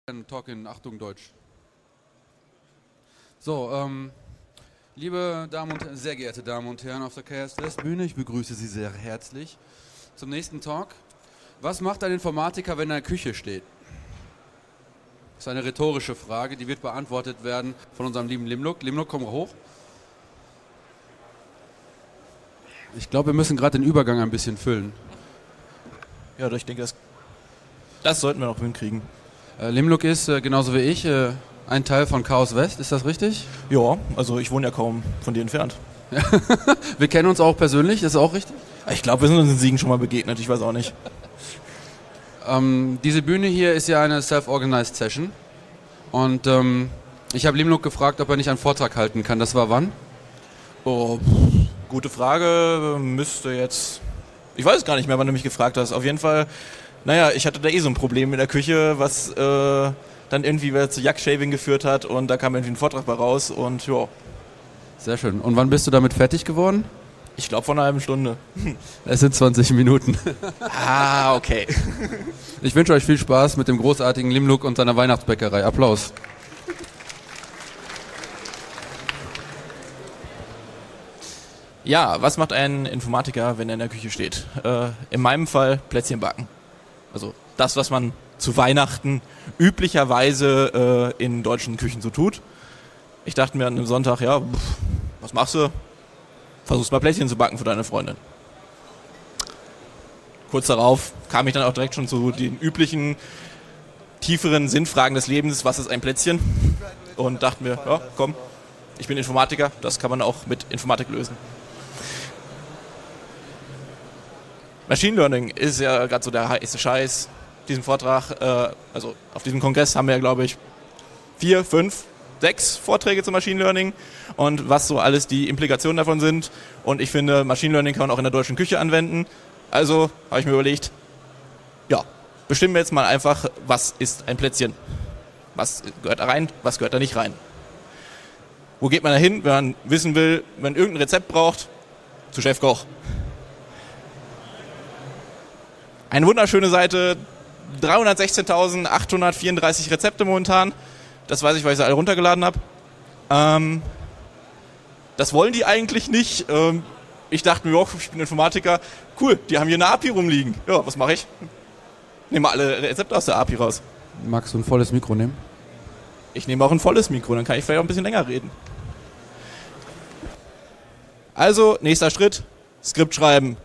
Talk in Achtung Deutsch. So, liebe Damen und sehr geehrte Damen und Herren auf der KSS-Bühne, ich begrüße Sie sehr herzlich zum nächsten Talk. Was macht ein Informatiker, wenn er in der Küche steht? Das ist eine rhetorische Frage, die wird beantwortet werden von unserem lieben Limluk. Limluk, komm hoch. Ich glaube, wir müssen gerade den Übergang ein bisschen füllen. Ja, ich denke, das sollten wir noch hinkriegen. Limluk ist, genauso wie ich, ein Teil von Chaos West, ist das richtig? Ja, also ich wohne ja kaum von dir entfernt. Ja. Wir kennen uns auch persönlich, ist auch richtig? Ich glaube, wir sind uns in Siegen schon mal begegnet, ich weiß auch nicht. Diese Bühne hier ist ja eine Self-Organized Session und ich habe Limluk gefragt, ob er nicht einen Vortrag halten kann. Das war wann? Oh, gute Frage, müsste jetzt... Ich weiß gar nicht mehr, wann du mich gefragt hast. Auf jeden Fall, naja, ich hatte da so ein Problem in der Küche, was dann irgendwie wieder zu Jack-Shaving geführt hat und da kam irgendwie ein Vortrag bei raus und ja. Sehr schön. Und wann bist du damit fertig geworden? Ich glaube vor einer halben Stunde. Es sind 20 Minuten. Ah, okay. Ich wünsche euch viel Spaß mit dem großartigen Limluk und seiner Weihnachtsbäckerei. Applaus. Ja, was macht ein Informatiker, wenn er in der Küche steht? In meinem Fall Plätzchen backen. Also das, was man zu Weihnachten üblicherweise in deutschen Küchen so tut. Ich dachte mir an einem Sonntag, ja, was machst du? Versuchst mal Plätzchen zu backen für deine Freundin. Kurz darauf kam ich dann auch direkt schon zu den üblichen, tieferen Sinnfragen des Lebens. Was ist ein Plätzchen? Und dachte mir, ja, komm, ich bin Informatiker, das kann man auch mit Informatik lösen. Machine Learning ist ja gerade so der heiße Scheiß. Diesen Vortrag, also auf diesem Kongress haben wir ja, glaube ich, 4, 5, 6 Vorträge zu Machine Learning und was so alles die Implikationen davon sind. Und ich finde, Machine Learning kann man auch in der deutschen Küche anwenden. Also habe ich mir überlegt, ja, bestimmen wir jetzt mal einfach, was ist ein Plätzchen? Was gehört da rein, was gehört da nicht rein? Wo geht man da hin, wenn man wissen will, wenn man irgendein Rezept braucht? Zu Chefkoch. Eine wunderschöne Seite, 316.834 Rezepte momentan. Das weiß ich, weil ich sie alle runtergeladen habe. Das wollen die eigentlich nicht. Ich dachte mir, oh, ich bin Informatiker. Cool, die haben hier eine API rumliegen. Ja, was mache ich? Nehme alle Rezepte aus der API raus. Magst du ein volles Mikro nehmen? Ich nehme auch ein volles Mikro, dann kann ich vielleicht auch ein bisschen länger reden. Also, nächster Schritt, Skript schreiben.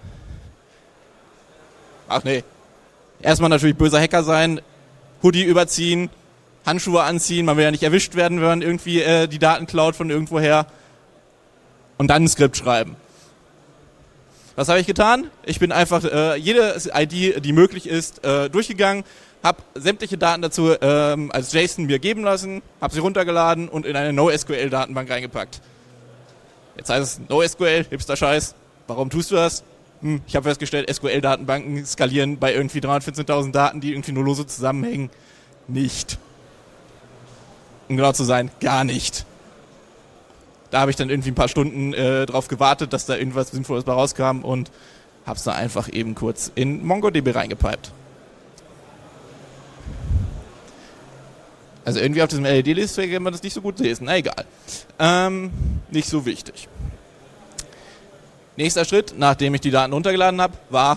Ach nee. Erstmal natürlich böser Hacker sein, Hoodie überziehen, Handschuhe anziehen, man will ja nicht erwischt werden, wenn man irgendwie die Daten klaut von irgendwoher. Und dann ein Skript schreiben. Was habe ich getan? Ich bin einfach jede ID, die möglich ist, durchgegangen, habe sämtliche Daten dazu als JSON mir geben lassen, habe sie runtergeladen und in eine NoSQL-Datenbank reingepackt. Jetzt heißt es NoSQL, hipster Scheiß. Warum tust du das? Ich habe festgestellt, SQL-Datenbanken skalieren bei irgendwie 314.000 Daten, die irgendwie nur lose zusammenhängen, nicht. Um genau zu sein, gar nicht. Da habe ich dann irgendwie ein paar Stunden drauf gewartet, dass da irgendwas Sinnvolles bei rauskam und habe es da einfach eben kurz in MongoDB reingepiped. Also irgendwie auf diesem LED-List kann man das nicht so gut lesen. Na egal. Nicht so wichtig. Nächster Schritt, nachdem ich die Daten runtergeladen habe, war,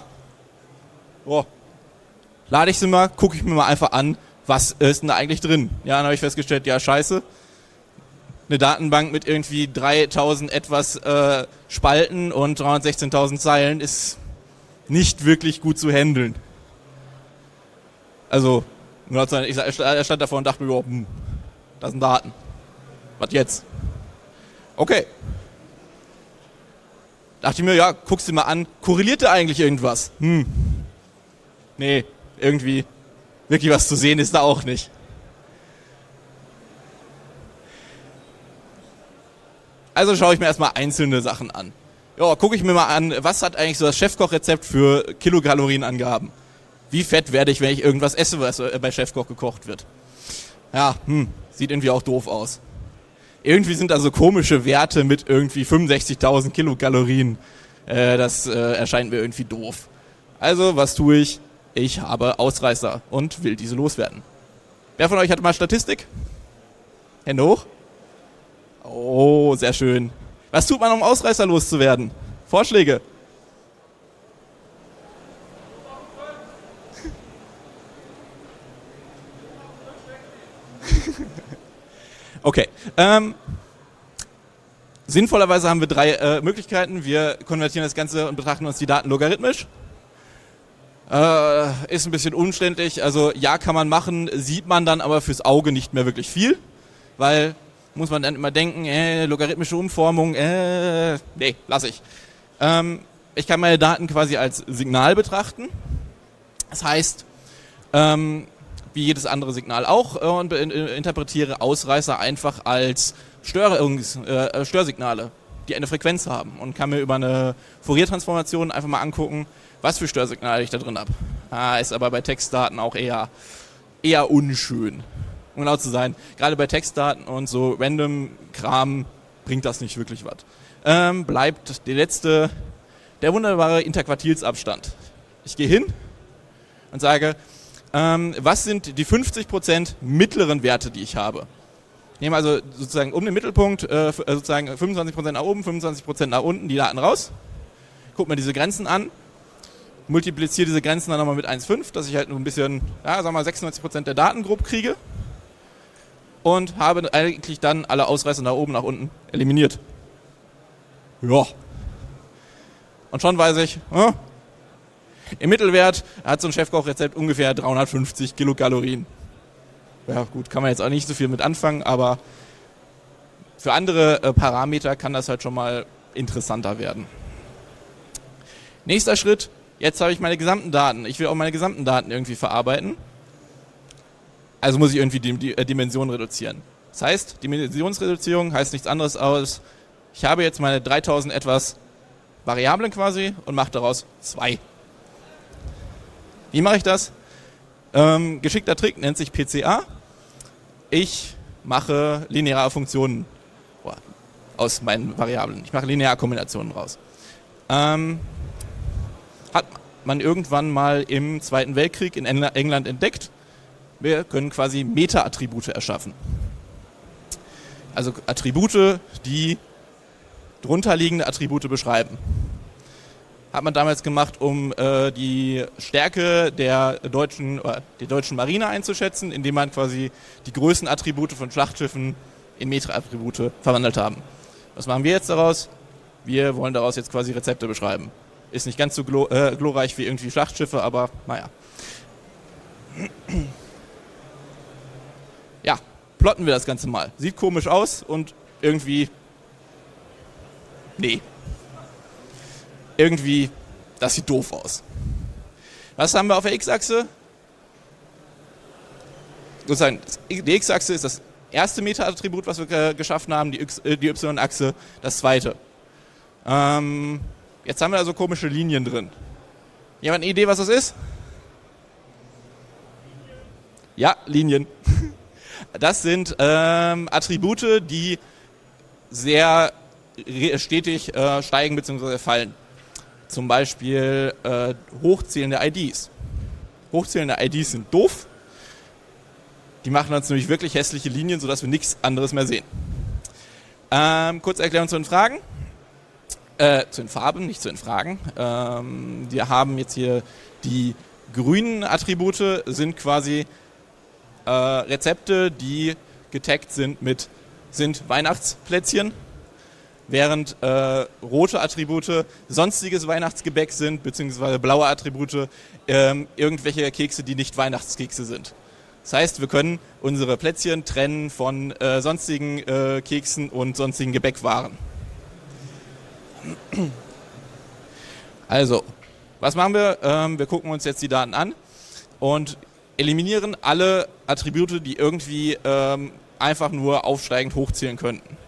lade ich sie mal, gucke ich mir mal einfach an, was ist denn da eigentlich drin? Ja, dann habe ich festgestellt, ja scheiße, eine Datenbank mit irgendwie 3000 etwas Spalten und 316.000 Zeilen ist nicht wirklich gut zu handeln. Also, ich stand davor und dachte mir, das sind Daten. Was jetzt? Okay. Dachte ich mir, ja, guckst du mal an, korreliert da eigentlich irgendwas? Nee, irgendwie wirklich was zu sehen ist da auch nicht. Also schaue ich mir erstmal einzelne Sachen an. Ja, gucke ich mir mal an, was hat eigentlich so das Chefkochrezept für Kilokalorienangaben? Wie fett werde ich, wenn ich irgendwas esse, was bei Chefkoch gekocht wird? Ja, sieht irgendwie auch doof aus. Irgendwie sind da so komische Werte mit irgendwie 65.000 Kilokalorien. Das erscheint mir irgendwie doof. Also, was tue ich? Ich habe Ausreißer und will diese loswerden. Wer von euch hat mal Statistik? Hände hoch. Oh, sehr schön. Was tut man, um Ausreißer loszuwerden? Vorschläge? Okay. Sinnvollerweise haben wir 3 Möglichkeiten. Wir konvertieren das Ganze und betrachten uns die Daten logarithmisch. Ist ein bisschen umständlich. Also ja, kann man machen, sieht man dann aber fürs Auge nicht mehr wirklich viel. Weil, muss man dann immer denken, logarithmische Umformung, nee, lasse ich. Ich kann meine Daten quasi als Signal betrachten. Das heißt, wie jedes andere Signal auch, und interpretiere Ausreißer einfach als Störsignale, die eine Frequenz haben, und kann mir über eine Fourier-Transformation einfach mal angucken, was für Störsignale ich da drin habe. Ist aber bei Textdaten auch eher unschön. Um genau zu sein, gerade bei Textdaten und so random Kram bringt das nicht wirklich was. Bleibt der wunderbare Interquartilsabstand. Ich gehe hin und sage, was sind die 50% mittleren Werte, die ich habe? Ich nehme also sozusagen um den Mittelpunkt sozusagen 25% nach oben, 25% nach unten die Daten raus, gucke mir diese Grenzen an, multipliziere diese Grenzen dann nochmal mit 1,5, dass ich halt nur ein bisschen, sagen wir mal 96% der Daten grob kriege, und habe eigentlich dann alle Ausreißer nach oben, nach unten eliminiert. Ja. Und schon weiß ich, im Mittelwert hat so ein Chefkochrezept ungefähr 350 Kilokalorien. Ja gut, kann man jetzt auch nicht so viel mit anfangen, aber für andere Parameter kann das halt schon mal interessanter werden. Nächster Schritt, jetzt habe ich meine gesamten Daten. Ich will auch meine gesamten Daten irgendwie verarbeiten. Also muss ich irgendwie die Dimension reduzieren. Das heißt, Dimensionsreduzierung heißt nichts anderes als, ich habe jetzt meine 3000 etwas Variablen quasi und mache daraus 2. Wie mache ich das? Geschickter Trick nennt sich PCA. Ich mache lineare Funktionen aus meinen Variablen. Ich mache Linearkombinationen raus. Hat man irgendwann mal im Zweiten Weltkrieg in England entdeckt. Wir können quasi Meta-Attribute erschaffen. Also Attribute, die drunterliegende Attribute beschreiben. Hat man damals gemacht, um die Stärke der deutschen Marine einzuschätzen, indem man quasi die Größenattribute von Schlachtschiffen in Meta-Attribute verwandelt haben. Was machen wir jetzt daraus? Wir wollen daraus jetzt quasi Rezepte beschreiben. Ist nicht ganz so glorreich wie irgendwie Schlachtschiffe, aber naja. Ja, plotten wir das Ganze mal. Sieht komisch aus und irgendwie... Nee. Irgendwie, das sieht doof aus. Was haben wir auf der X-Achse? Sozusagen, die X-Achse ist das erste Meta-Attribut, was wir geschaffen haben, die Y-Achse das zweite. Jetzt haben wir da so komische Linien drin. Jemand eine Idee, was das ist? Ja, Linien. Das sind Attribute, die sehr stetig steigen bzw. fallen. Zum Beispiel hochzählende IDs. Hochzählende IDs sind doof. Die machen uns nämlich wirklich hässliche Linien, sodass wir nichts anderes mehr sehen. Kurze Erklärung zu den Fragen. Zu den Farben, nicht zu den Fragen. Wir haben jetzt hier die grünen Attribute, sind quasi Rezepte, die getaggt sind sind Weihnachtsplätzchen, während rote Attribute sonstiges Weihnachtsgebäck sind, beziehungsweise blaue Attribute irgendwelche Kekse, die nicht Weihnachtskekse sind. Das heißt, wir können unsere Plätzchen trennen von sonstigen Keksen und sonstigen Gebäckwaren. Also, was machen wir? Wir gucken uns jetzt die Daten an und eliminieren alle Attribute, die irgendwie einfach nur aufsteigend hochzählen könnten.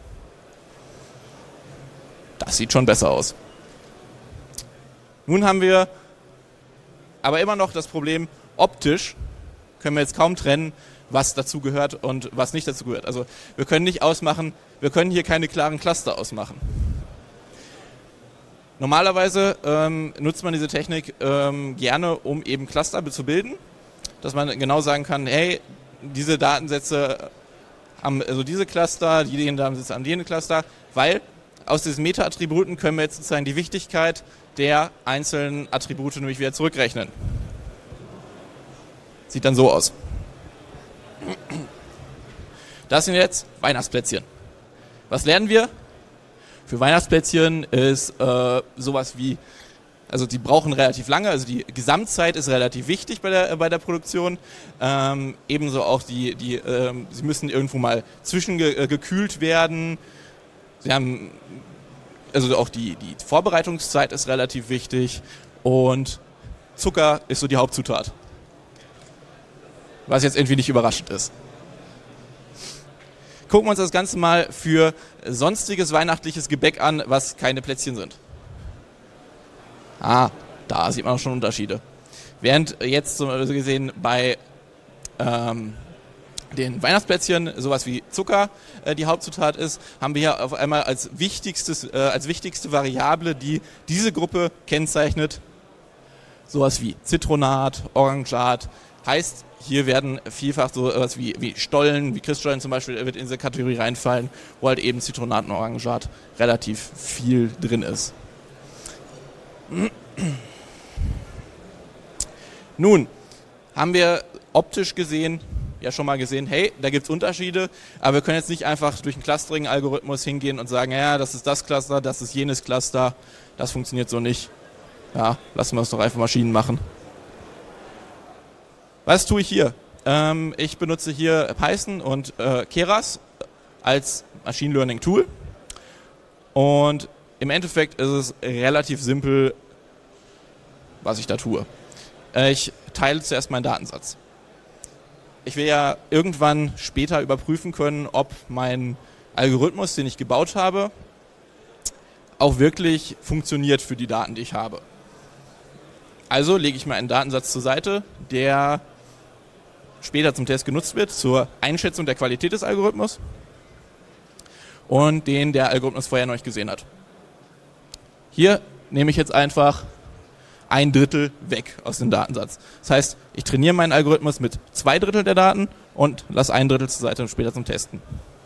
Das sieht schon besser aus. Nun haben wir aber immer noch das Problem, optisch können wir jetzt kaum trennen, was dazu gehört und was nicht dazu gehört. Also wir können nicht ausmachen, wir können hier keine klaren Cluster ausmachen. Normalerweise nutzt man diese Technik gerne, um eben Cluster zu bilden, dass man genau sagen kann, hey, diese Datensätze haben also diese Cluster, die Datensätze haben jene Cluster, weil aus diesen Meta-Attributen können wir jetzt sozusagen die Wichtigkeit der einzelnen Attribute nämlich wieder zurückrechnen. Sieht dann so aus. Das sind jetzt Weihnachtsplätzchen. Was lernen wir? Für Weihnachtsplätzchen ist sowas wie, also die brauchen relativ lange, also die Gesamtzeit ist relativ wichtig bei der Produktion. Ebenso auch sie müssen irgendwo mal zwischengekühlt werden. Sie haben, also auch die Vorbereitungszeit ist relativ wichtig und Zucker ist so die Hauptzutat. Was jetzt irgendwie nicht überraschend ist. Gucken wir uns das Ganze mal für sonstiges weihnachtliches Gebäck an, was keine Plätzchen sind. Da sieht man auch schon Unterschiede. Während jetzt so gesehen bei den Weihnachtsplätzchen sowas wie Zucker die Hauptzutat ist, haben wir hier auf einmal als wichtigste Variable, die diese Gruppe kennzeichnet, sowas wie Zitronat, Orangat. Heißt, hier werden vielfach so was wie Stollen, wie Christstollen zum Beispiel, wird in diese Kategorie reinfallen, wo halt eben Zitronat und Orangat relativ viel drin ist. Nun, haben wir optisch gesehen, ja schon mal gesehen, hey, da gibt es Unterschiede, aber wir können jetzt nicht einfach durch einen Clustering-Algorithmus hingehen und sagen, ja, das ist das Cluster, das ist jenes Cluster, das funktioniert so nicht. Ja, lassen wir es doch einfach Maschinen machen. Was tue ich hier? Ich benutze hier Python und Keras als Machine Learning Tool und im Endeffekt ist es relativ simpel, was ich da tue. Ich teile zuerst meinen Datensatz. Ich will ja irgendwann später überprüfen können, ob mein Algorithmus, den ich gebaut habe, auch wirklich funktioniert für die Daten, die ich habe. Also lege ich mir einen Datensatz zur Seite, der später zum Test genutzt wird, zur Einschätzung der Qualität des Algorithmus und den der Algorithmus vorher noch nicht gesehen hat. Hier nehme ich jetzt einfach 1/3 weg aus dem Datensatz. Das heißt, ich trainiere meinen Algorithmus mit 2/3 der Daten und lasse 1/3 zur Seite und später zum Testen.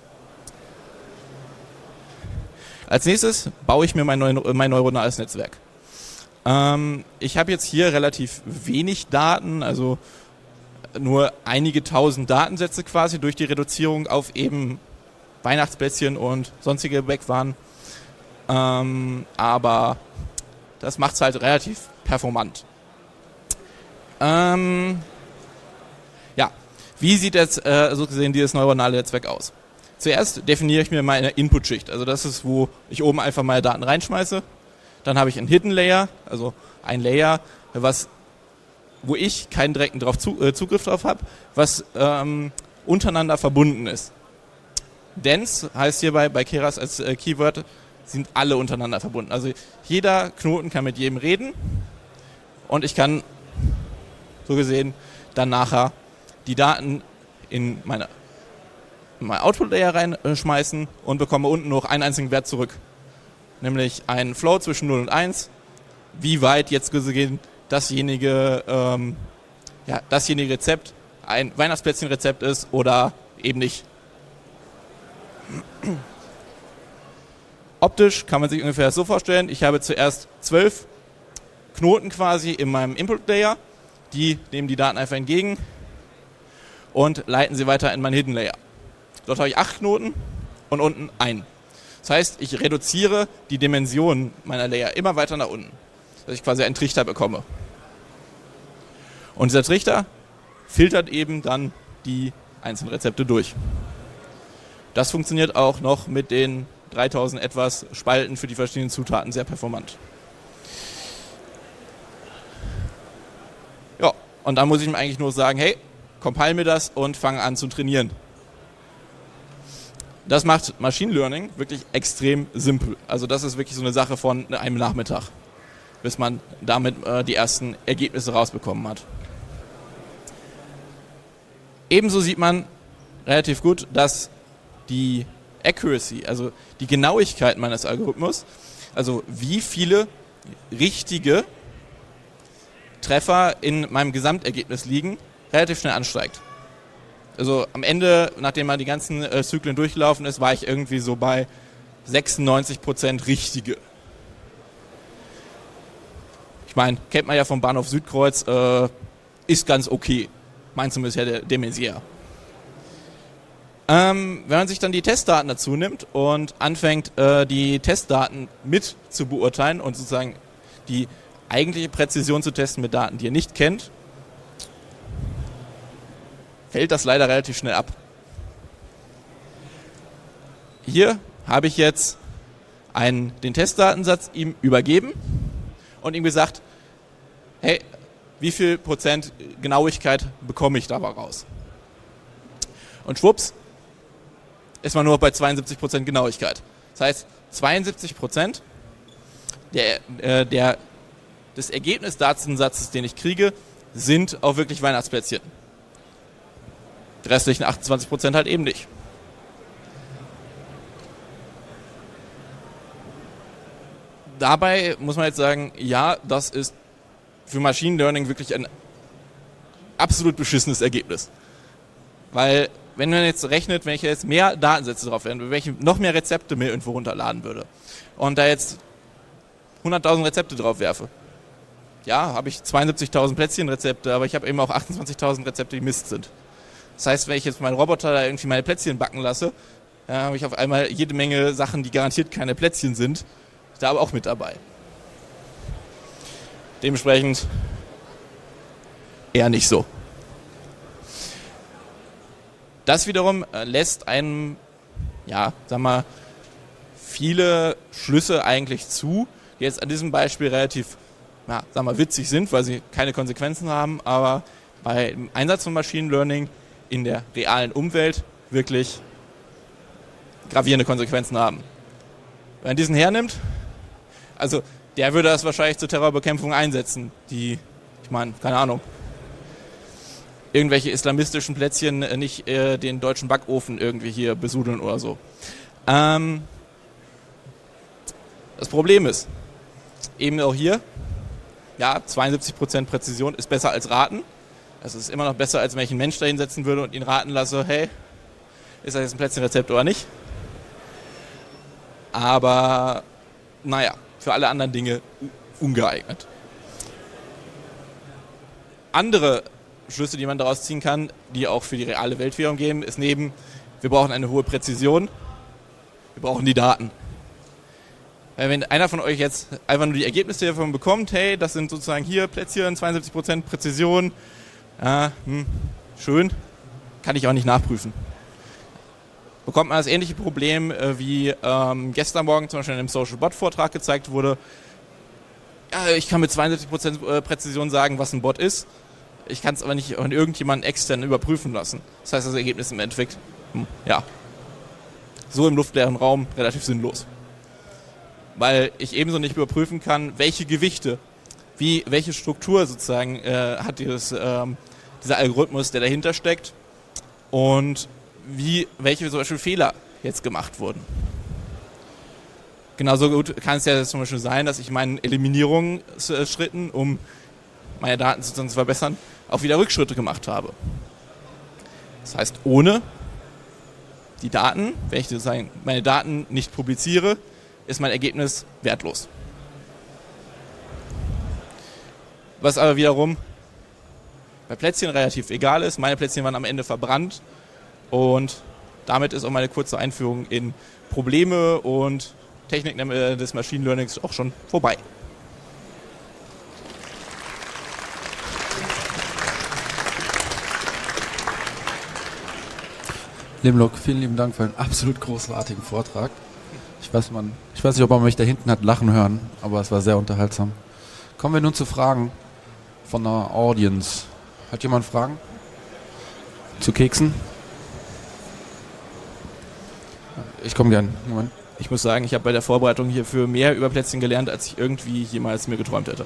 Als nächstes baue ich mir mein neuronales Netzwerk. Ich habe jetzt hier relativ wenig Daten, also nur einige tausend Datensätze quasi durch die Reduzierung auf eben Weihnachtsplätzchen und sonstige Backwaren. Aber das macht es halt relativ performant. Ja, wie sieht jetzt so gesehen dieses neuronale Netzwerk aus? Zuerst definiere ich mir meine Input-Schicht. Also das ist, wo ich oben einfach meine Daten reinschmeiße. Dann habe ich einen Hidden Layer, also ein Layer, wo ich keinen direkten Zugriff drauf habe, was untereinander verbunden ist. Dense heißt hierbei bei Keras als Keyword, sind alle untereinander verbunden. Also jeder Knoten kann mit jedem reden und ich kann so gesehen dann nachher die Daten in mein Output-Layer reinschmeißen und bekomme unten noch einen einzigen Wert zurück. Nämlich einen Flow zwischen 0 und 1, wie weit jetzt gesehen dasjenige Rezept ein Weihnachtsplätzchen-Rezept ist oder eben nicht. Optisch kann man sich ungefähr so vorstellen, ich habe zuerst 12 Knoten quasi in meinem Input-Layer, die nehmen die Daten einfach entgegen und leiten sie weiter in mein Hidden Layer. Dort habe ich 8 Knoten und unten einen. Das heißt, ich reduziere die Dimensionen meiner Layer immer weiter nach unten, dass ich quasi einen Trichter bekomme. Und dieser Trichter filtert eben dann die einzelnen Rezepte durch. Das funktioniert auch noch mit den 3000 etwas Spalten für die verschiedenen Zutaten sehr performant. Ja, und dann muss ich mir eigentlich nur sagen, hey, compile mir das und fange an zu trainieren. Das macht Machine Learning wirklich extrem simpel. Also das ist wirklich so eine Sache von einem Nachmittag, bis man damit die ersten Ergebnisse rausbekommen hat. Ebenso sieht man relativ gut, dass die Accuracy, also die Genauigkeit meines Algorithmus, also wie viele richtige Treffer in meinem Gesamtergebnis liegen, relativ schnell ansteigt. Also am Ende, nachdem man die ganzen Zyklen durchgelaufen ist, war ich irgendwie so bei 96% richtige. Ich meine, kennt man ja vom Bahnhof Südkreuz, ist ganz okay. Meint zumindest ja der Maizière. Wenn man sich dann die Testdaten dazu nimmt und anfängt, die Testdaten mit zu beurteilen und sozusagen die eigentliche Präzision zu testen mit Daten, die ihr nicht kennt, fällt das leider relativ schnell ab. Hier habe ich jetzt den Testdatensatz ihm übergeben und ihm gesagt, hey, wie viel Prozent Genauigkeit bekomme ich dabei raus? Und schwupps, ist man nur bei 72% Genauigkeit. Das heißt, 72% des Ergebnisdatensatzes, den ich kriege, sind auch wirklich Weihnachtsplätzchen. Die restlichen 28% halt eben nicht. Dabei muss man jetzt sagen, ja, das ist für Machine Learning wirklich ein absolut beschissenes Ergebnis. Weil, wenn man jetzt rechnet, wenn ich jetzt mehr Datensätze drauf wären, wenn ich noch mehr Rezepte mir irgendwo runterladen würde und da jetzt 100.000 Rezepte drauf werfe, ja, habe ich 72.000 Plätzchenrezepte, aber ich habe eben auch 28.000 Rezepte, die Mist sind. Das heißt, wenn ich jetzt meinen Roboter da irgendwie meine Plätzchen backen lasse, habe ich auf einmal jede Menge Sachen, die garantiert keine Plätzchen sind, da aber auch mit dabei. Dementsprechend eher nicht so. Das wiederum lässt einem, ja, sagen wir, viele Schlüsse eigentlich zu, die jetzt an diesem Beispiel relativ, ja, sagen wir, witzig sind, weil sie keine Konsequenzen haben, aber beim Einsatz von Machine Learning in der realen Umwelt wirklich gravierende Konsequenzen haben. Wenn man diesen hernimmt, also der würde das wahrscheinlich zur Terrorbekämpfung einsetzen, die, ich meine, keine Ahnung, irgendwelche islamistischen Plätzchen nicht den deutschen Backofen irgendwie hier besudeln oder so. Das Problem ist, eben auch hier, ja, 72% Präzision ist besser als Raten. Es ist immer noch besser, als wenn ich einen Mensch da hinsetzen würde und ihn raten lasse, hey, ist das jetzt ein Plätzchenrezept oder nicht? Aber, naja, für alle anderen Dinge ungeeignet. Andere Schlüsse, die man daraus ziehen kann, die auch für die reale Weltwährung geben, ist neben, wir brauchen eine hohe Präzision, wir brauchen die Daten. Weil wenn einer von euch jetzt einfach nur die Ergebnisse davon bekommt, hey, das sind sozusagen hier Plätzchen, 72% Präzision, schön, kann ich auch nicht nachprüfen. Bekommt man das ähnliche Problem, wie gestern Morgen zum Beispiel in einem Social Bot Vortrag gezeigt wurde. Ja, ich kann mit 72% Präzision sagen, was ein Bot ist. Ich kann es aber nicht von irgendjemandem extern überprüfen lassen. Das heißt, das Ergebnis im Endeffekt, ja, so im luftleeren Raum relativ sinnlos. Weil ich ebenso nicht überprüfen kann, welche Gewichte, welche Struktur sozusagen hat dieser Algorithmus, der dahinter steckt und welche zum Beispiel Fehler jetzt gemacht wurden. Genauso gut kann es ja zum Beispiel sein, dass ich meinen Eliminierungsschritten, um meine Daten sozusagen zu verbessern, auch wieder Rückschritte gemacht habe. Das heißt, ohne die Daten, wenn ich sozusagen meine Daten nicht publiziere, ist mein Ergebnis wertlos. Was aber wiederum bei Plätzchen relativ egal ist. Meine Plätzchen waren am Ende verbrannt und damit ist auch meine kurze Einführung in Probleme und Techniken des Machine Learnings auch schon vorbei. Limlock, vielen lieben Dank für einen absolut großartigen Vortrag. Ich weiß nicht, ob man mich da hinten hat lachen hören, aber es war sehr unterhaltsam. Kommen wir nun zu Fragen von der Audience. Hat jemand Fragen? Zu Keksen? Ich komme gern. Moment. Ich muss sagen, ich habe bei der Vorbereitung hierfür mehr über Plätzchen gelernt, als ich irgendwie jemals mir geträumt hätte.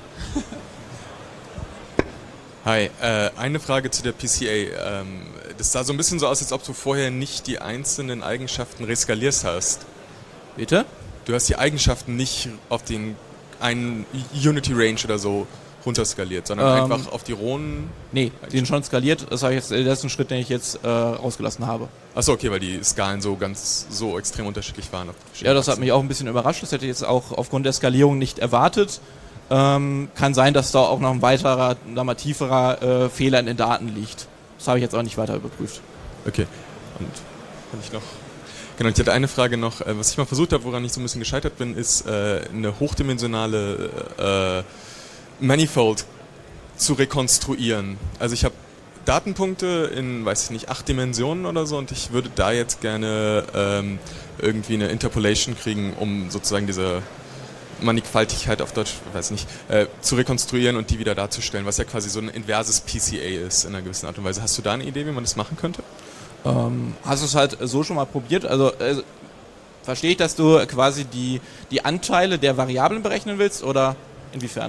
Hi, eine Frage zu der PCA. Das sah so ein bisschen so aus, als ob du vorher nicht die einzelnen Eigenschaften reskalierst hast. Bitte? Du hast die Eigenschaften nicht auf den einen Unity Range oder so runterskaliert, sondern einfach auf die rohen... Nee, die sind schon skaliert. Das ist ein Schritt, den ich jetzt rausgelassen habe. Achso, okay, weil die Skalen so extrem unterschiedlich waren. Ja, das hat mich auch ein bisschen überrascht. Das hätte ich jetzt auch aufgrund der Skalierung nicht erwartet. Kann sein, dass da auch noch ein weiterer, tieferer Fehler in den Daten liegt. Das habe ich jetzt auch nicht weiter überprüft. Okay. Und kann ich noch... Genau, ich hatte eine Frage noch, was ich mal versucht habe, woran ich so ein bisschen gescheitert bin, ist eine hochdimensionale Manifold zu rekonstruieren. Also ich habe Datenpunkte in, 8 Dimensionen oder so und ich würde da jetzt gerne irgendwie eine Interpolation kriegen, um sozusagen diese Mannigfaltigkeit auf Deutsch, zu rekonstruieren und die wieder darzustellen, was ja quasi so ein inverses PCA ist in einer gewissen Art und Weise. Hast du da eine Idee, wie man das machen könnte? Hast du es halt so schon mal probiert? Also verstehe ich, dass du quasi die Anteile der Variablen berechnen willst oder inwiefern?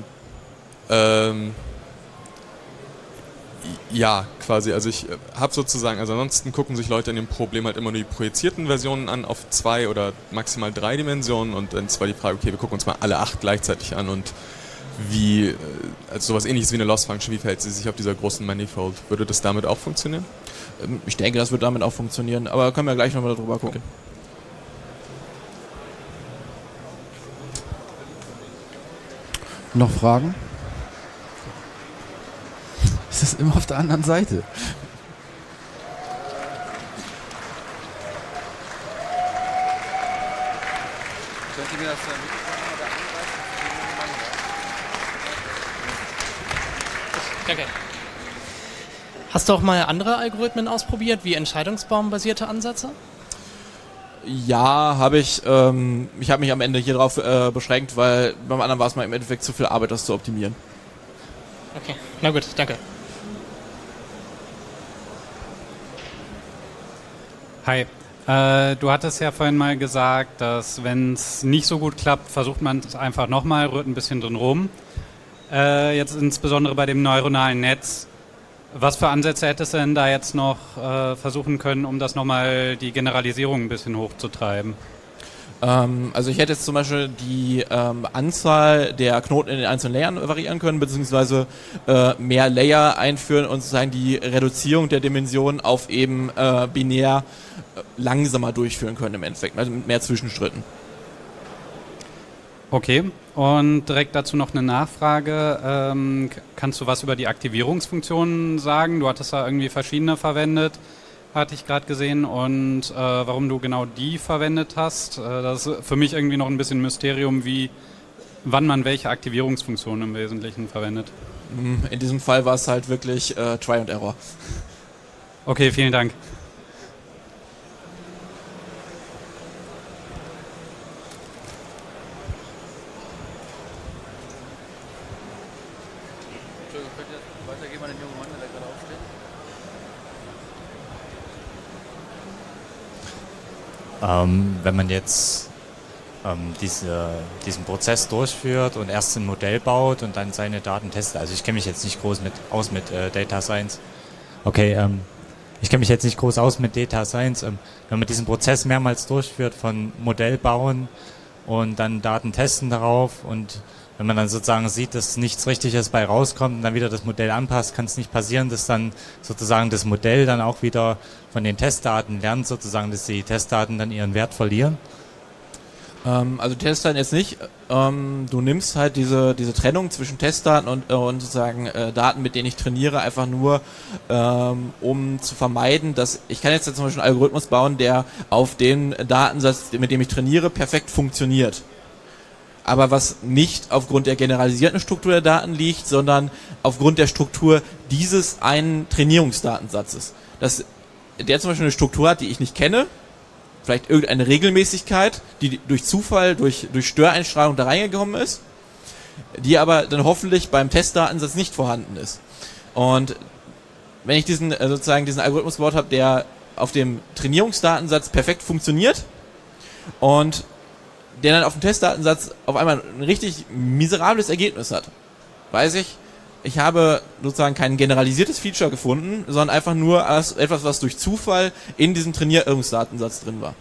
Ja, quasi. Also ich habe sozusagen, also ansonsten gucken sich Leute in dem Problem halt immer nur die projizierten Versionen an auf 2 oder maximal 3 Dimensionen und dann ist zwar die Frage, okay, wir gucken uns mal alle 8 gleichzeitig an und wie, also sowas ähnliches wie eine Loss Function, wie verhält sie sich auf dieser großen Manifold? Würde das damit auch funktionieren? Ich denke, das wird damit auch funktionieren, aber können wir gleich nochmal darüber gucken. Okay. Noch Fragen? Es ist immer auf der anderen Seite. Könnt ihr mir das Danke. Hast du auch mal andere Algorithmen ausprobiert, wie entscheidungsbaumbasierte Ansätze? Ja, habe ich. Ich habe mich am Ende hier drauf beschränkt, weil beim anderen war es mal im Endeffekt zu viel Arbeit, das zu optimieren. Okay, na gut, danke. Hi. Du hattest ja vorhin mal gesagt, dass wenn es nicht so gut klappt, versucht man es einfach nochmal, rührt ein bisschen drin rum. Jetzt insbesondere bei dem neuronalen Netz. Was für Ansätze hättest du denn da jetzt noch versuchen können, um das nochmal die Generalisierung ein bisschen hochzutreiben? Also ich hätte jetzt zum Beispiel die Anzahl der Knoten in den einzelnen Layern variieren können, beziehungsweise mehr Layer einführen und sozusagen die Reduzierung der Dimensionen auf eben binär langsamer durchführen können im Endeffekt, also mit mehr Zwischenschritten. Okay, und direkt dazu noch eine Nachfrage. Kannst du was über die Aktivierungsfunktionen sagen? Du hattest da irgendwie verschiedene verwendet, hatte ich gerade gesehen. Und warum du genau die verwendet hast, das ist für mich irgendwie noch ein bisschen Mysterium, wann man welche Aktivierungsfunktionen im Wesentlichen verwendet. In diesem Fall war es halt wirklich Try and Error. Okay, vielen Dank. Wenn man jetzt diesen Prozess durchführt und erst ein Modell baut und dann seine Daten testet, also ich kenne mich jetzt nicht groß aus mit Data Science. Okay, ich kenne mich jetzt nicht groß aus mit Data Science. Wenn man diesen Prozess mehrmals durchführt von Modell bauen und dann Daten testen darauf und wenn man dann sozusagen sieht, dass nichts Richtiges bei rauskommt und dann wieder das Modell anpasst, kann es nicht passieren, dass dann sozusagen das Modell dann auch wieder von den Testdaten lernt, sozusagen, dass die Testdaten dann ihren Wert verlieren? Also Testdaten jetzt nicht. Du nimmst halt diese Trennung zwischen Testdaten und sozusagen Daten, mit denen ich trainiere, einfach nur, um zu vermeiden, dass ich kann jetzt zum Beispiel einen Algorithmus bauen, der auf den Datensatz, mit dem ich trainiere, perfekt funktioniert. Aber was nicht aufgrund der generalisierten Struktur der Daten liegt, sondern aufgrund der Struktur dieses einen Trainierungsdatensatzes. Dass der zum Beispiel eine Struktur hat, die ich nicht kenne, vielleicht irgendeine Regelmäßigkeit, die durch Zufall, durch Störeinstrahlung da reingekommen ist, die aber dann hoffentlich beim Testdatensatz nicht vorhanden ist. Und wenn ich diesen Algorithmus gebaut habe, der auf dem Trainierungsdatensatz perfekt funktioniert und der dann auf dem Testdatensatz auf einmal ein richtig miserables Ergebnis hat, weiß ich habe sozusagen kein generalisiertes Feature gefunden, sondern einfach nur etwas, was durch Zufall in diesem Trainierungsdatensatz drin war.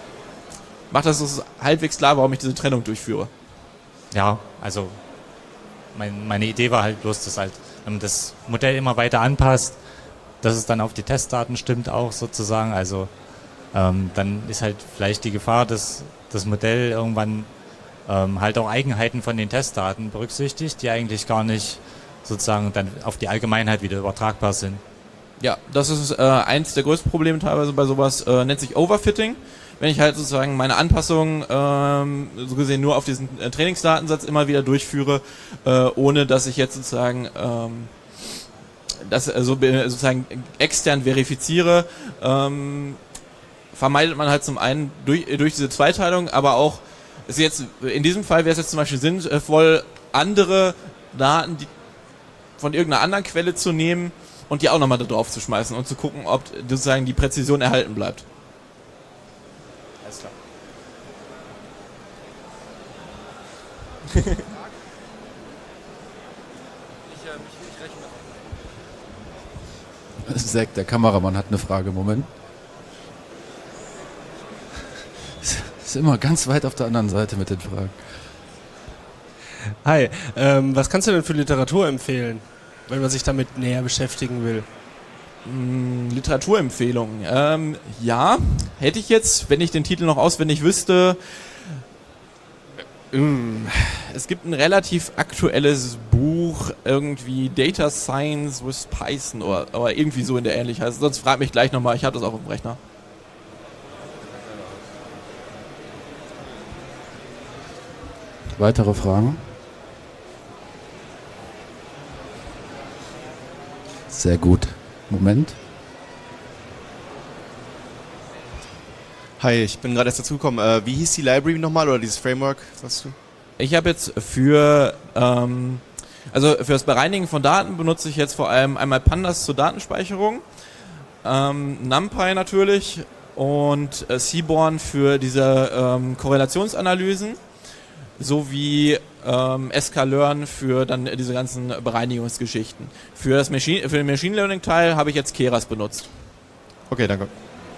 Macht das halbwegs klar, warum ich diese Trennung durchführe? Ja, also meine Idee war halt bloß, dass halt das Modell immer weiter anpasst, dass es dann auf die Testdaten stimmt auch sozusagen. Also dann ist halt vielleicht die Gefahr, dass das Modell irgendwann halt auch Eigenheiten von den Testdaten berücksichtigt, die eigentlich gar nicht sozusagen dann auf die Allgemeinheit wieder übertragbar sind. Ja, das ist eins der größten Probleme teilweise bei sowas, nennt sich Overfitting. Wenn ich halt sozusagen meine Anpassungen so gesehen nur auf diesen Trainingsdatensatz immer wieder durchführe, ohne dass ich jetzt sozusagen das sozusagen extern verifiziere, vermeidet man halt zum einen durch diese Zweiteilung, aber auch ist jetzt in diesem Fall wäre es jetzt zum Beispiel sinnvoll, andere Daten von irgendeiner anderen Quelle zu nehmen und die auch nochmal da drauf zu schmeißen und zu gucken, ob sozusagen die Präzision erhalten bleibt. Alles klar. Zack, der Kameramann hat eine Frage. Moment. Ist immer ganz weit auf der anderen Seite mit den Fragen. Hi, was kannst du denn für Literatur empfehlen, wenn man sich damit näher beschäftigen will? Literaturempfehlungen. Ja, hätte ich jetzt, wenn ich den Titel noch auswendig wüsste. Es gibt ein relativ aktuelles Buch, irgendwie Data Science with Python oder irgendwie so in der Ähnlichkeit. Sonst frag mich gleich nochmal, ich habe das auch auf dem Rechner. Weitere Fragen? Sehr gut. Moment. Hi, ich bin gerade erst dazugekommen. Wie hieß die Library nochmal oder dieses Framework? Was du? Ich habe jetzt für das Bereinigen von Daten benutze ich jetzt vor allem einmal Pandas zur Datenspeicherung, NumPy natürlich und Seaborn für diese Korrelationsanalysen sowie sklearn für dann diese ganzen Bereinigungsgeschichten. Für den Machine Learning Teil habe ich jetzt Keras benutzt. Okay, danke.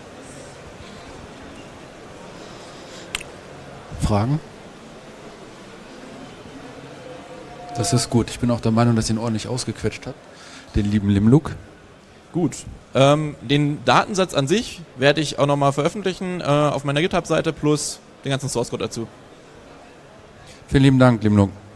Fragen? Das ist gut. Ich bin auch der Meinung, dass ihr ihn ordentlich ausgequetscht habt. Den lieben Limluk. Gut. Den Datensatz an sich werde ich auch nochmal veröffentlichen auf meiner GitHub-Seite plus den ganzen Source Code dazu. Vielen lieben Dank, Limluk.